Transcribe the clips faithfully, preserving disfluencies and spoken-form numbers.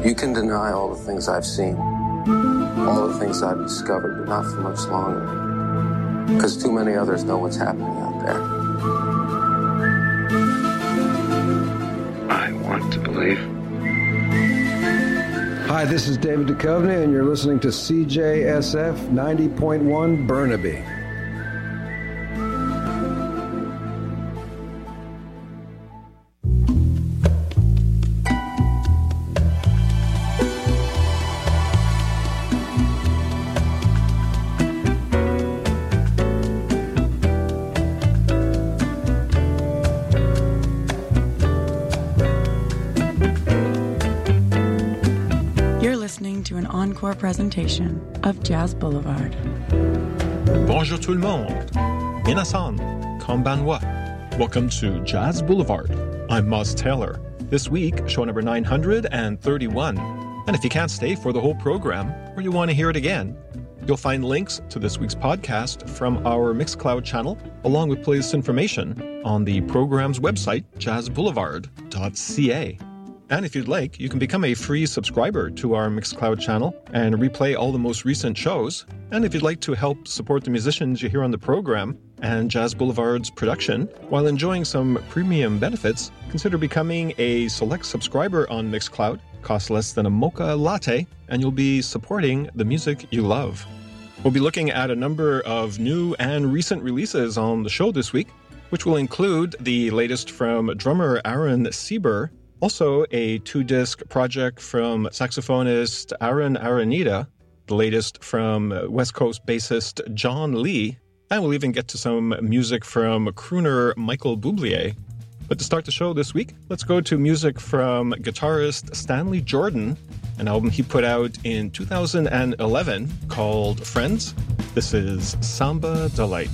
You can deny all the things I've seen, all the things I've discovered, but not for much longer. Because too many others know what's happening out there. I want to believe. Hi, this is David Duchovny, and you're listening to C J S F ninety point one Burnaby. Encore presentation of Jazz Boulevard. Bonjour tout le monde. Minasan, konbanwa. Welcome to Jazz Boulevard. I'm Moz Taylor. This week, show number nine hundred thirty-one. And if you can't stay for the whole program, or you want to hear it again, you'll find links to this week's podcast from our Mixcloud channel, along with playlist information on the program's website, jazz boulevard dot c a. And if you'd like, you can become a free subscriber to our Mixcloud channel and replay all the most recent shows. And if you'd like to help support the musicians you hear on the program and Jazz Boulevard's production while enjoying some premium benefits, consider becoming a select subscriber on Mixcloud. Costs less than a mocha latte, and you'll be supporting the music you love. We'll be looking at a number of new and recent releases on the show this week, which will include the latest from drummer Aaron Sieber, also a two-disc project from saxophonist Aaron Aranita, the latest from West Coast bassist John Lee, and we'll even get to some music from crooner Michael Bublé. But to start the show this week, let's go to music from guitarist Stanley Jordan, an album he put out in two thousand eleven called Friends. This is Samba Delight.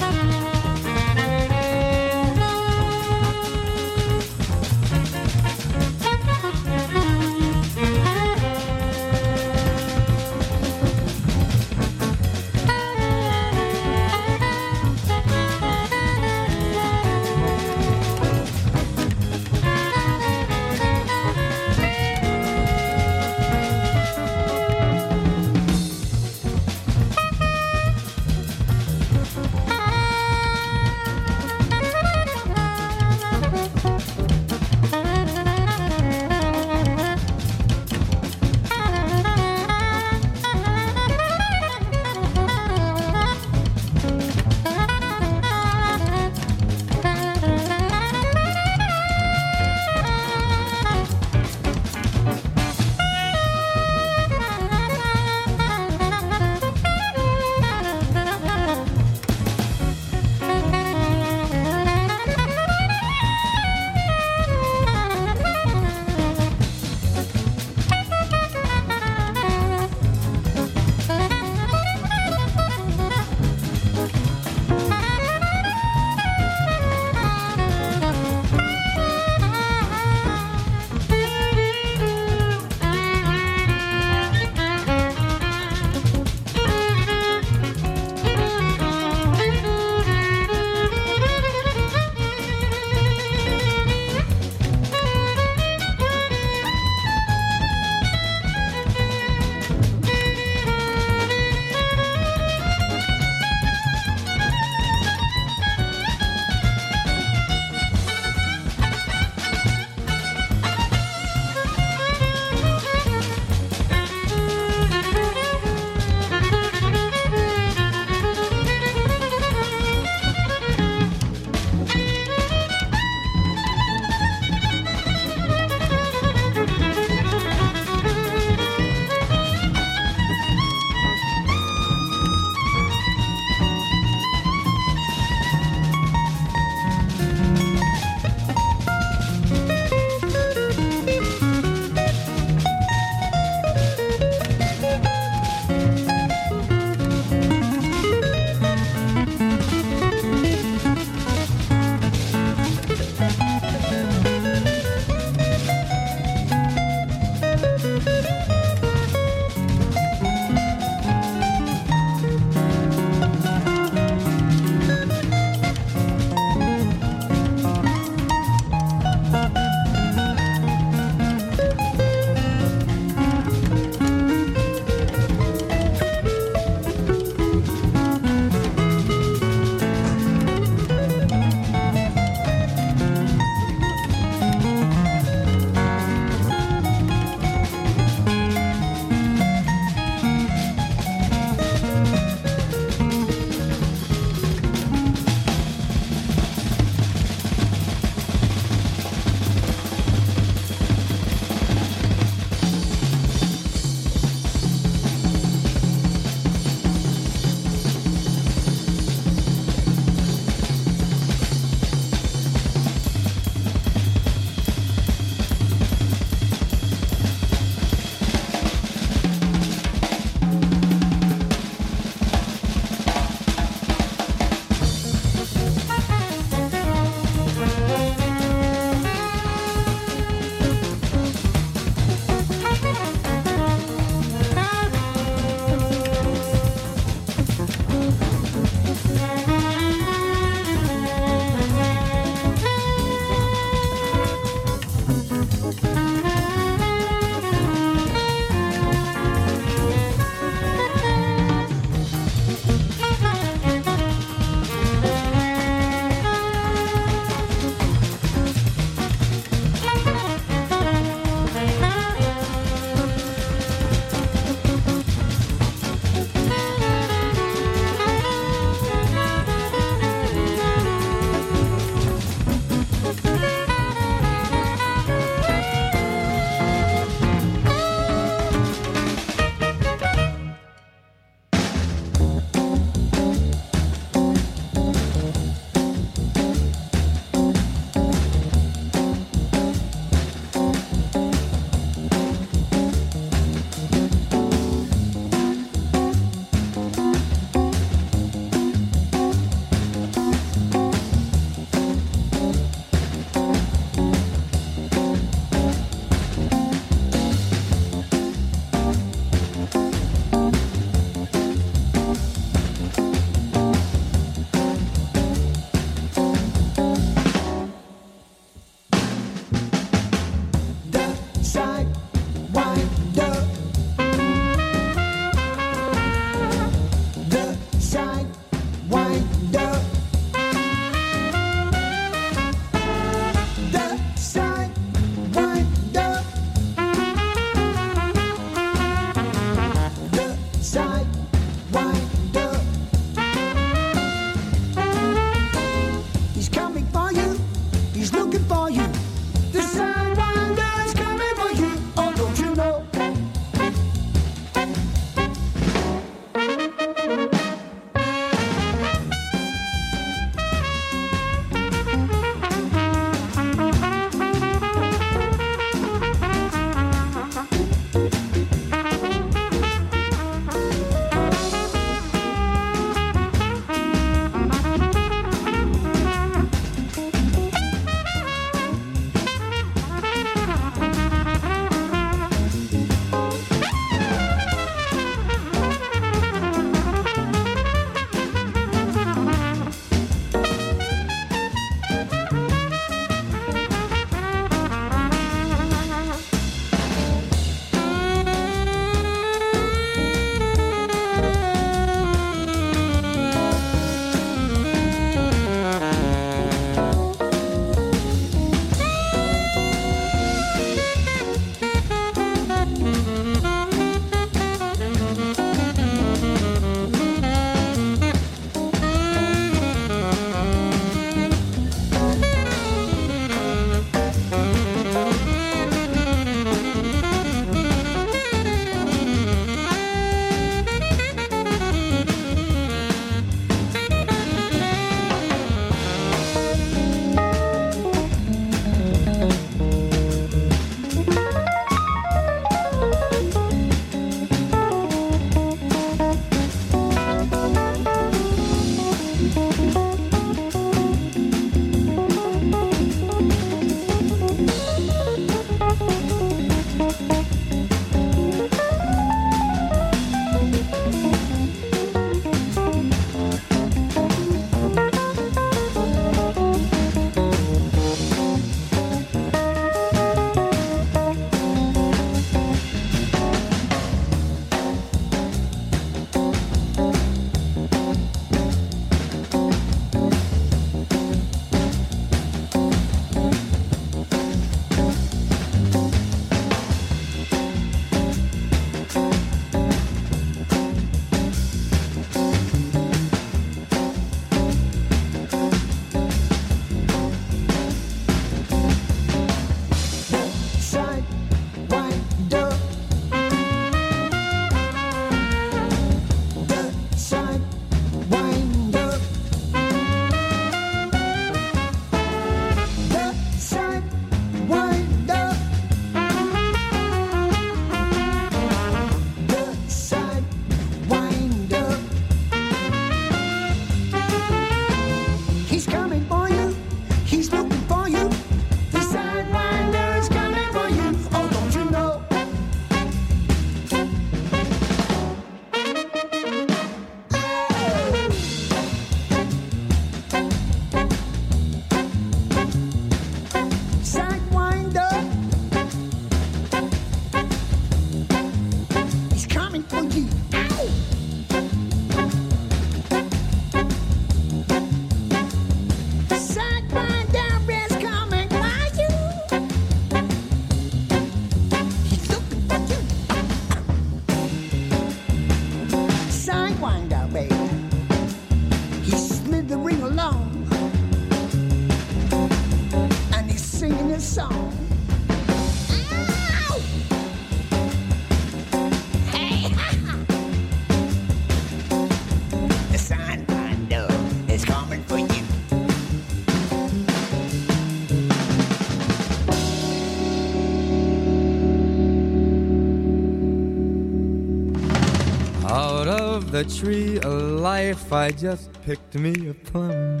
Out of the tree of life I just picked me a plum.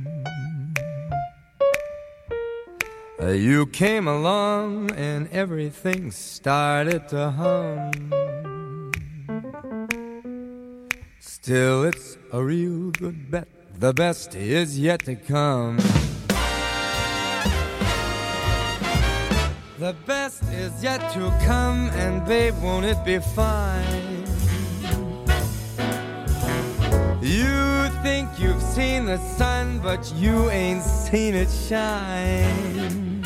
You came along and everything started to hum. Still it's a real good bet, the best is yet to come. The best is yet to come, and babe, won't it be fine? You think you've seen the sun, but you ain't seen it shine.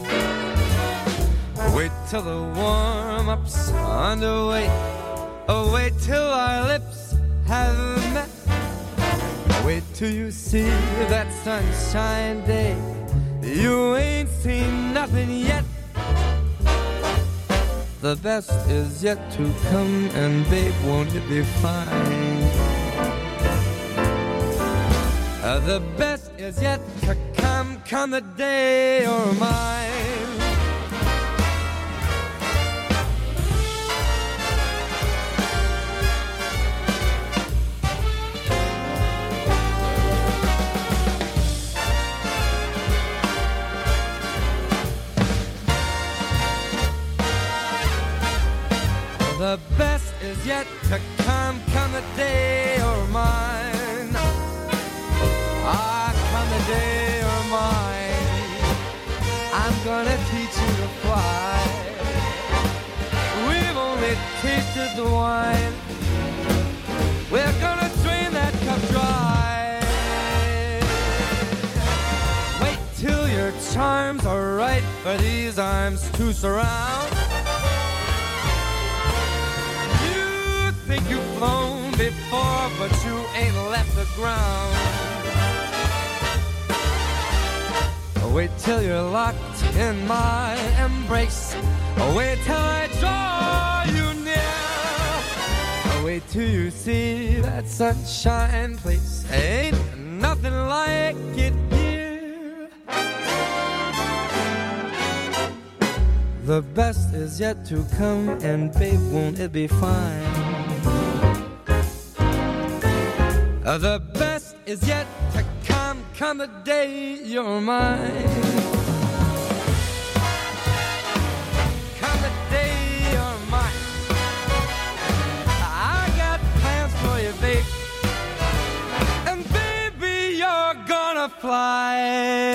Wait till the warm-up's underway. Oh, wait till our lips have met. Wait till you see that sunshine day. You ain't seen nothing yet. The best is yet to come, and babe, won't it be fine? Uh, the best is yet to come, come the day you're mine. The best is yet to come, come the day you're mine. Ah, come the day you're mine. I'm gonna teach you to fly. We've only tasted the wine. We're gonna drain that cup dry. Wait till your charms are right for these arms to surround. Think you've flown before, but you ain't left the ground. Wait till you're locked in my embrace. Wait till I draw you near. Wait till you see that sunshine place. Ain't nothing like it here. The best is yet to come, and babe, won't it be fine? Uh, the best is yet to come, come the day you're mine. Come the day you're mine. I got plans for you, babe. And baby, you're gonna fly.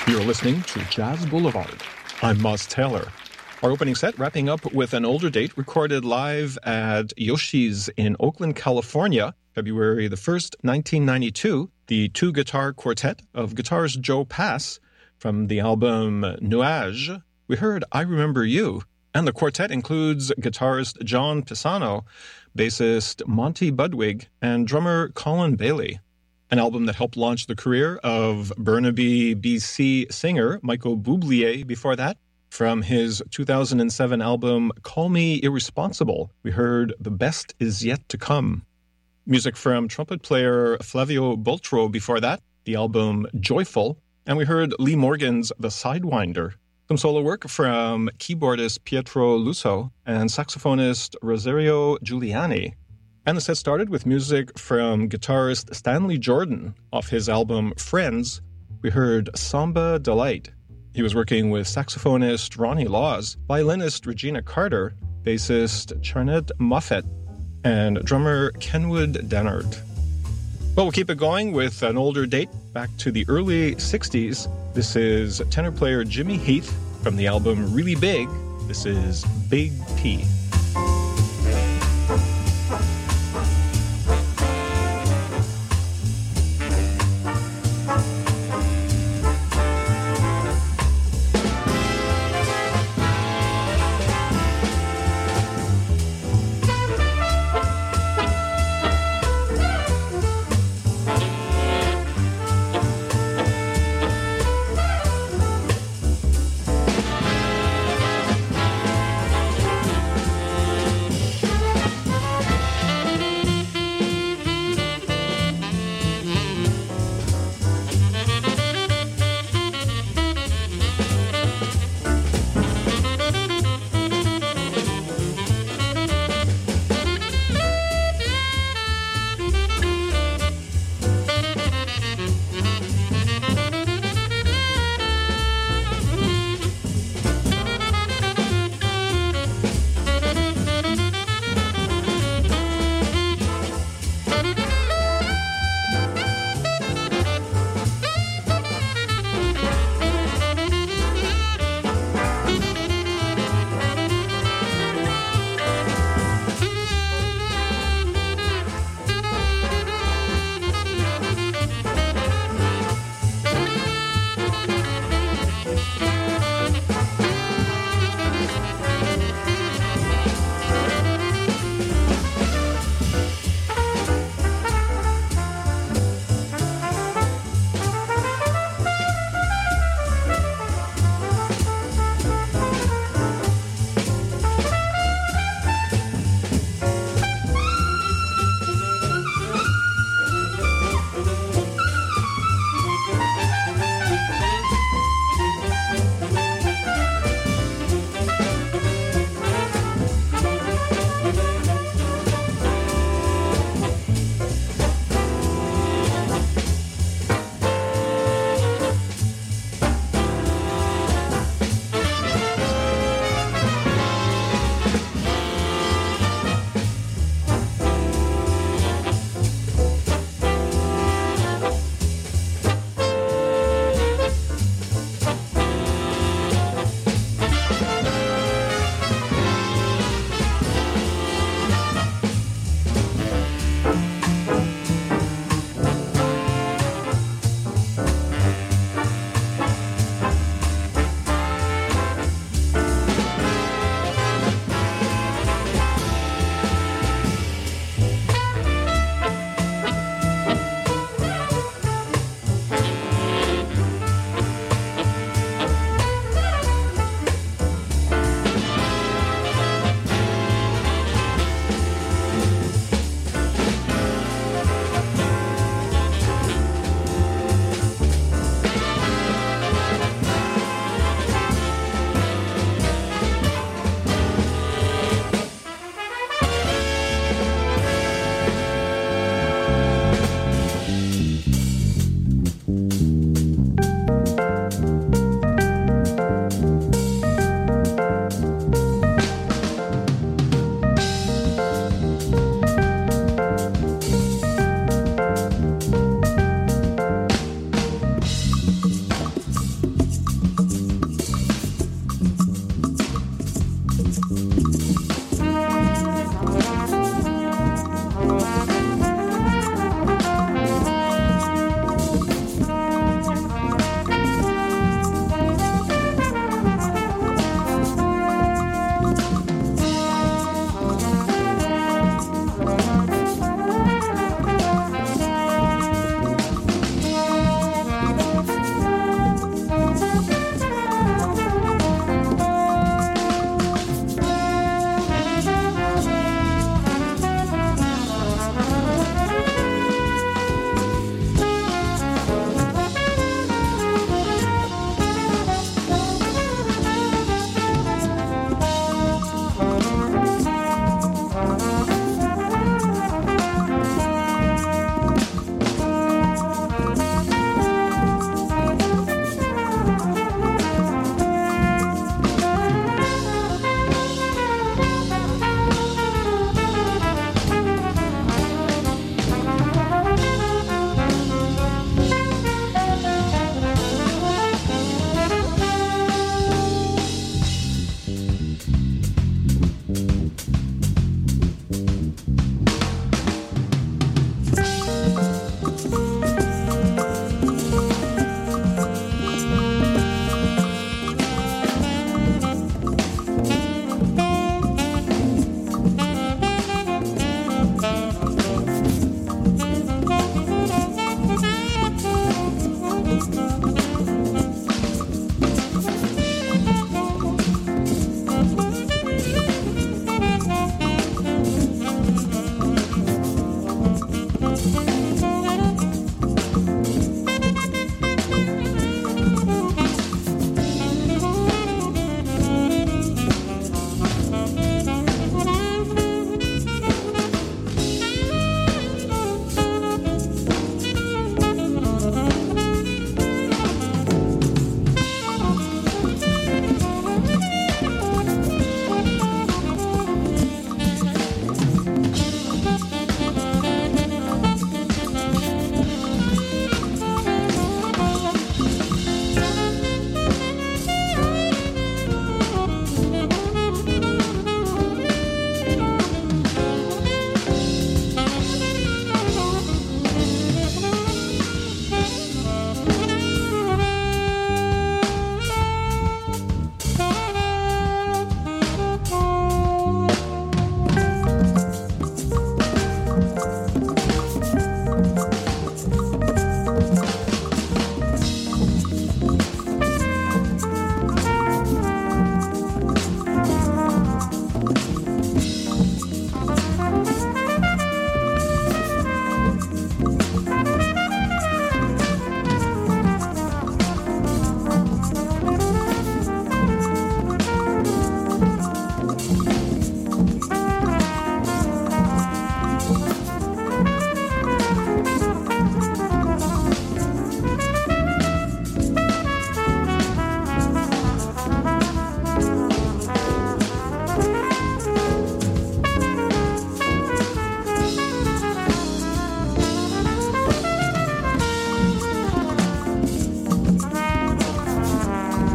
You're listening to Jazz Boulevard. I'm Moz Taylor. Our opening set wrapping up with an older date recorded live at Yoshi's in Oakland, California, February the first, nineteen ninety-two. The two-guitar quartet of guitarist Joe Pass from the album Nuage. We heard I Remember You. And the quartet includes guitarist John Pisano, bassist Monty Budwig, and drummer Colin Bailey. An album that helped launch the career of Burnaby, B C singer Michael Bublé before that. From his two thousand seven album Call Me Irresponsible, we heard The Best Is Yet to Come. Music from trumpet player Flavio Boltro before that, the album Joyful, and we heard Lee Morgan's The Sidewinder. Some solo work from keyboardist Pietro Lusso and saxophonist Rosario Giuliani. And the set started with music from guitarist Stanley Jordan off his album Friends. We heard Samba Delight. He was working with saxophonist Ronnie Laws, violinist Regina Carter, bassist Charnette Moffett, and drummer Kenwood Dennard. Well, we'll keep it going with an older date back to the early sixties. This is tenor player Jimmy Heath from the album Really Big. This is Big P.